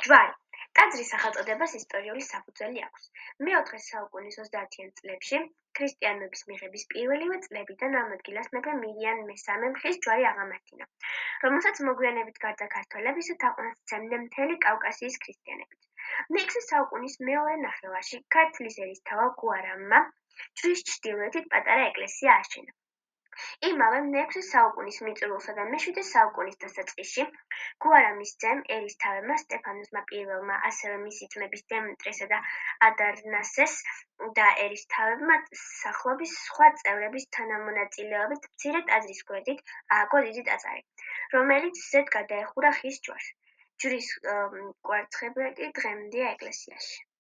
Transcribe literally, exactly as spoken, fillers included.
ჯვარი. ტაძრის სახელწოდებას ისტორიული საფუძველი აქვს. მეოთხე საუკუნის ოცდაათიან წლებში, ქრისტიანობის მიღების პირველივე წლებიდან ამ ადგილას მეფე მირიან მესამემ ხის ჯვარი აღამართინა, რომელსაც მოგვიანებით გარდა ქართველებისა თაყვანისცემდნენ მთელი კავკასიის ქრისტიანებიც. მეექვსე საუკუნის მეორე ნახევარში ქართლის ერისთავა გუარამმა ჯვრის ჩრდილოეთით პატარა ეკლესია ააშენა. იმავე მეექვსე საუკუნის მიწურულსა და მეშვიდე საუკუნის დასაწყისში გუარამის ძემ ერისთავებმა სტეფანოსმა პირველმა, ასევე მისი ძმების დემეტრესა და ადარნასეს და ერისთავებმა სახლობის სხვა წევრების თანამონაწილეობით მცირე ტაძრის გვერდით ააგო დიდი ტაძარი, რომელიც ზედ გადაეხურა ხის ჯვარს. ჯვრის კვარცხლბეკი დღემდეა ეკლესიაში.